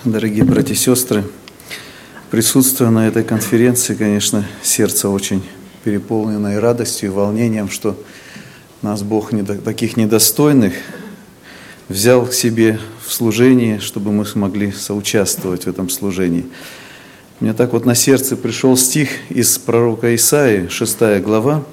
Дорогие братья и сестры, присутствуя на этой конференции, конечно, сердце очень переполнено и радостью, и волнением, что нас Бог таких недостойных взял к себе в служении, чтобы мы смогли соучаствовать в этом служении. Мне так вот на сердце пришел стих из пророка Исаии, 6 глава,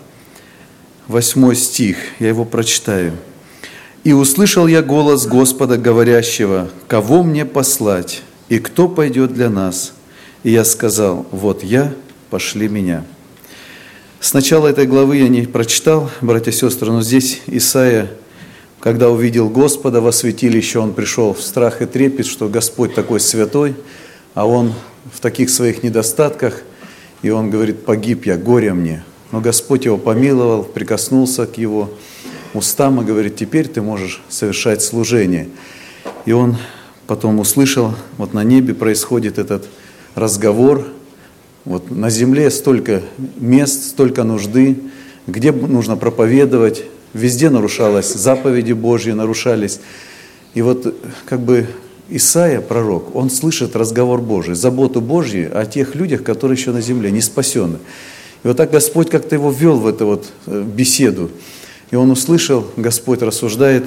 8 стих, я его прочитаю. «И услышал я голос Господа, говорящего, кого мне послать, и кто пойдет для нас? И я сказал, вот я, пошли меня». С начала этой главы я не прочитал, братья и сестры, но здесь Исаия, когда увидел Господа во святилище, он пришел в страх и трепет, что Господь такой святой, а он в таких своих недостатках, и он говорит, погиб я, горе мне. Но Господь его помиловал, прикоснулся к его устам и говорит, теперь ты можешь совершать служение. И он потом услышал, вот на небе происходит этот разговор, вот на земле столько мест, столько нужды, где нужно проповедовать, везде нарушалось, заповеди Божьи нарушались. И вот как бы Исаия, пророк, он слышит разговор Божий, заботу Божью о тех людях, которые еще на земле, не спасены. И вот так Господь как-то его ввел в эту вот беседу. И он услышал, Господь рассуждает,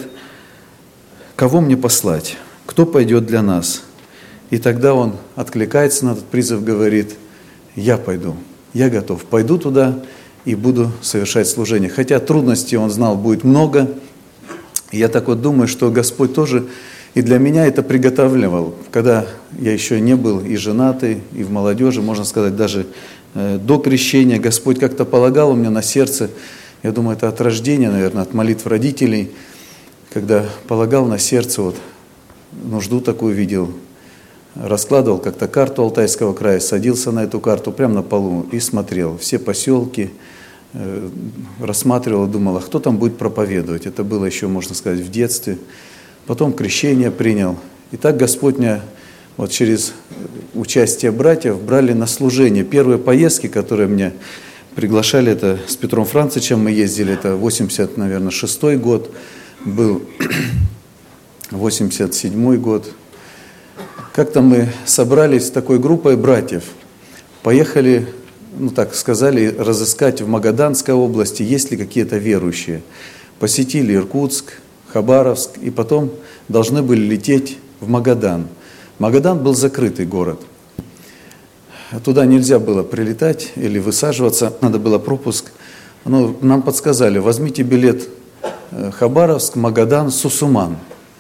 кого мне послать, кто пойдет для нас. И тогда он откликается на этот призыв, говорит, я пойду, я готов, пойду туда и буду совершать служение. Хотя трудностей он знал будет много. И я так вот думаю, что Господь тоже и для меня это приготавливал. Когда я еще не был и женатый, и в молодежи, можно сказать, даже до крещения, Господь как-то полагал у меня на сердце, я думаю, это от рождения, наверное, от молитв родителей, когда полагал на сердце, вот нужду такую видел, раскладывал как-то карту Алтайского края, садился на эту карту прямо на полу и смотрел все поселки, рассматривал, думал, а кто там будет проповедовать. Это было еще, можно сказать, в детстве. Потом крещение принял. И так Господь меня вот через участие братьев брали на служение. Первые поездки, которые меня приглашали, это с Петром Францичем мы ездили, это 86-й год был, 87-й год. Как-то мы собрались с такой группой братьев, поехали, так сказали, разыскать в Магаданской области, есть ли какие-то верующие. Посетили Иркутск, Хабаровск, и потом должны были лететь в Магадан. Магадан был закрытый город. Туда нельзя было прилетать или высаживаться, надо было пропуск. Но нам подсказали, возьмите билет Хабаровск, Магадан, Сусуман.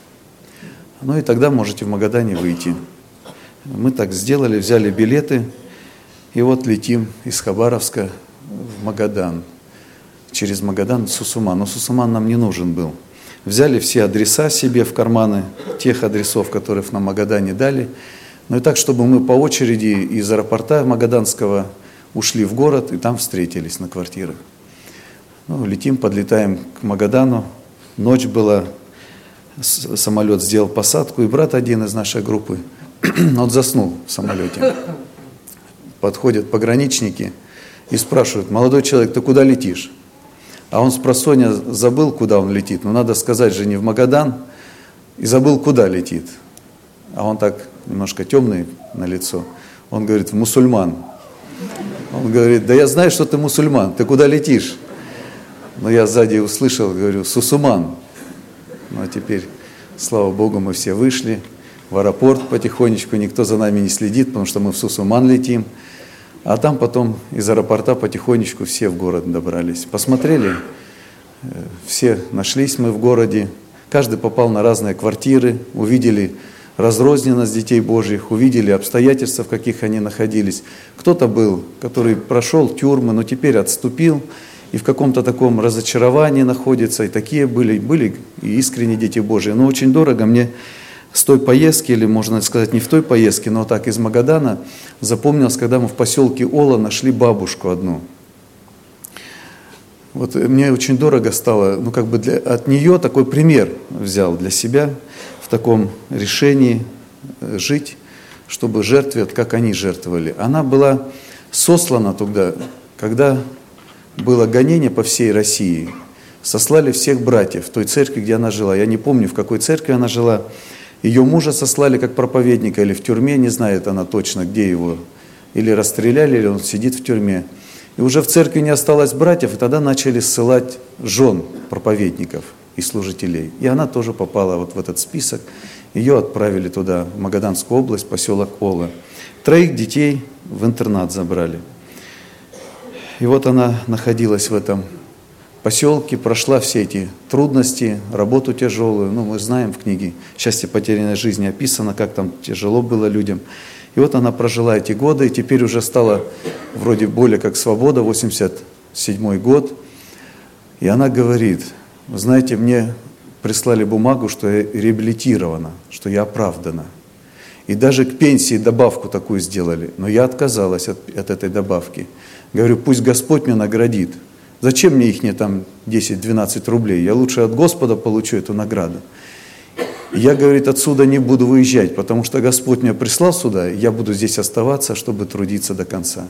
Ну и тогда можете в Магадане выйти. Мы так сделали, взяли билеты, и вот летим из Хабаровска в Магадан. Через Магадан в Сусуман. Но Сусуман нам не нужен был. Взяли все адреса себе в карманы, тех адресов, которые на Магадане дали. Ну и так, чтобы мы по очереди из аэропорта Магаданского ушли в город и там встретились на квартирах. Летим, подлетаем к Магадану. Ночь была, самолет сделал посадку, и брат один из нашей группы, он заснул в самолете. Подходят пограничники и спрашивают, молодой человек, ты куда летишь? А он спросонья забыл, куда он летит. Но надо сказать же не в Магадан, и забыл, куда летит. А он так немножко темный на лицо. Он говорит, в мусульман. Он говорит, да я знаю, что ты мусульман, ты куда летишь? Но я сзади услышал, говорю, Сусуман. Ну а теперь, слава Богу, мы все вышли в аэропорт потихонечку, никто за нами не следит, потому что мы в Сусуман летим. А там потом из аэропорта потихонечку все в город добрались. Посмотрели, все нашлись мы в городе, каждый попал на разные квартиры, увидели разрозненность детей Божьих, увидели обстоятельства, в каких они находились. Кто-то был, который прошел тюрьмы, но теперь отступил и в каком-то таком разочаровании находится. И такие были и искренние дети Божьи. Но очень дорого мне с той поездки, или можно сказать не в той поездке, но так из Магадана запомнилось, когда мы в поселке Ола нашли бабушку одну. Вот мне очень дорого стало, от нее такой пример взял для себя в таком решении жить, чтобы жертвовать, как они жертвовали. Она была сослана туда, когда было гонение по всей России. Сослали всех братьев в той церкви, где она жила. Я не помню, в какой церкви она жила. Ее мужа сослали как проповедника или в тюрьме, не знает она точно, где его, или расстреляли, или он сидит в тюрьме. И уже в церкви не осталось братьев, и тогда начали ссылать жен проповедников и служителей. И она тоже попала вот в этот список. Ее отправили туда, в Магаданскую область, поселок Ола. 3 детей в интернат забрали. И вот она находилась в этом поселке, прошла все эти трудности, работу тяжелую. Мы знаем в книге «Счастье потерянной жизни» описано, как там тяжело было людям. И вот она прожила эти годы, и теперь уже стала вроде более как свобода, 87-й год. И она говорит: вы знаете, мне прислали бумагу, что я реабилитирована, что я оправдана. И даже к пенсии добавку такую сделали, но я отказалась от этой добавки. Говорю, пусть Господь меня наградит. Зачем мне их там 10-12 рублей? Я лучше от Господа получу эту награду. И я, говорит, отсюда не буду выезжать, потому что Господь меня прислал сюда, и я буду здесь оставаться, чтобы трудиться до конца.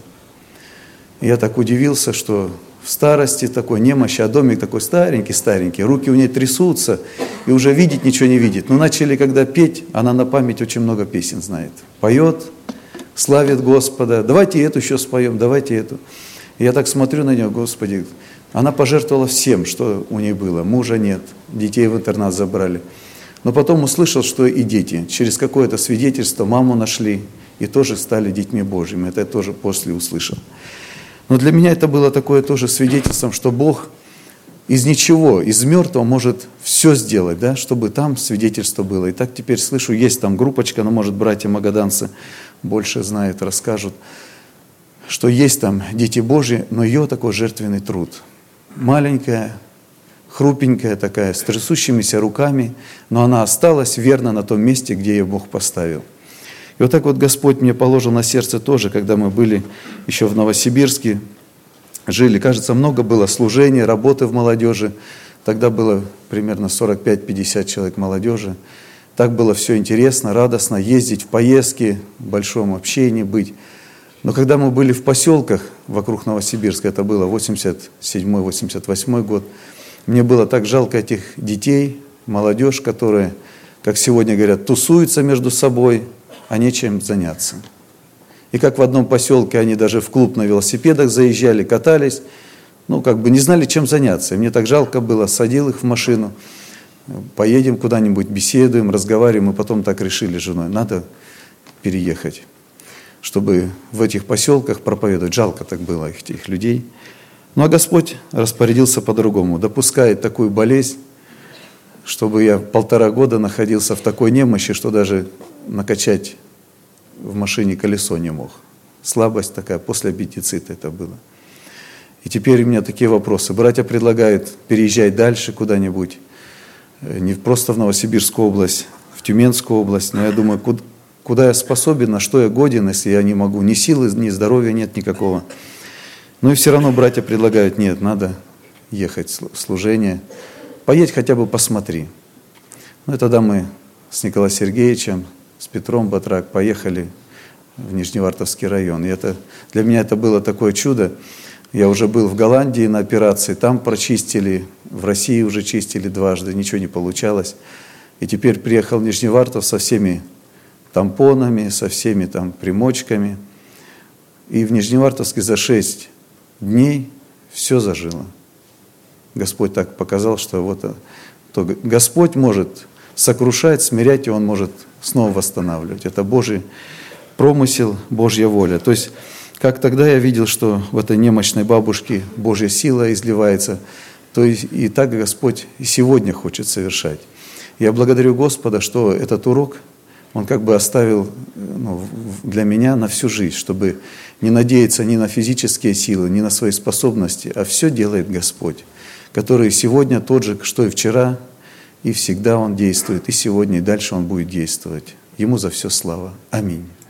И я так удивился, что в старости такой немощи, а домик такой старенький, руки у нее трясутся, и уже видеть ничего не видит. Но начали когда петь, она на память очень много песен знает. Поет, славит Господа, давайте эту еще споем, давайте эту. И я так смотрю на нее, Господи, она пожертвовала всем, что у нее было. Мужа нет, детей в интернат забрали. Но потом услышал, что и дети, через какое-то свидетельство маму нашли и тоже стали детьми Божьими. Это я тоже после услышал. Но для меня это было такое тоже свидетельством, что Бог из ничего, из мертвого может все сделать, да, чтобы там свидетельство было. И так теперь слышу, есть там группочка, но, может, братья магаданцы больше знают, расскажут, что есть там дети Божьи, но ее такой жертвенный труд. Маленькая, хрупенькая такая, с трясущимися руками, но она осталась верна на том месте, где ее Бог поставил. И вот так вот Господь мне положил на сердце тоже, когда мы были еще в Новосибирске, жили, кажется, много было служений, работы в молодежи. Тогда было примерно 45-50 человек молодежи. Так было все интересно, радостно, ездить в поездки, в большом общении быть. Но когда мы были в поселках вокруг Новосибирска, это было 87-88 год, мне было так жалко этих детей, молодежь, которые, как сегодня говорят, тусуются между собой, а нечем заняться. И как в одном поселке они даже в клуб на велосипедах заезжали, катались, не знали, чем заняться. И мне так жалко было, садил их в машину, поедем куда-нибудь, беседуем, разговариваем, и потом так решили с женой, надо переехать, чтобы в этих поселках проповедовать. Жалко так было этих людей. А Господь распорядился по-другому, допускает такую болезнь, чтобы я 1,5 года находился в такой немощи, что даже накачать в машине колесо не мог. Слабость такая, после аппендицита это было. И теперь у меня такие вопросы. Братья предлагают переезжать дальше куда-нибудь, не просто в Новосибирскую область, в Тюменскую область, но я думаю, куда я способен, на что я годен, если я не могу, ни силы, ни здоровья нет никакого. Но и все равно братья предлагают, нет, надо ехать в служение, поедь хотя бы посмотри. И тогда мы с Николаем Сергеевичем, с Петром Батрак поехали в Нижневартовский район. И для меня это было такое чудо. Я уже был в Голландии на операции, там прочистили, в России уже чистили дважды, ничего не получалось. И теперь приехал в Нижневартов со всеми тампонами, со всеми там примочками. И в Нижневартовске за 6 дней все зажило. Господь так показал, что Господь может сокрушать, смирять, и Он может снова восстанавливать. Это Божий промысел, Божья воля. То есть, как тогда я видел, что в этой немощной бабушке Божья сила изливается, то и так Господь и сегодня хочет совершать. Я благодарю Господа, что этот урок Он оставил для меня на всю жизнь, чтобы не надеяться ни на физические силы, ни на свои способности, а все делает Господь, который сегодня тот же, что и вчера, и всегда Он действует, и сегодня, и дальше Он будет действовать. Ему за все слава. Аминь.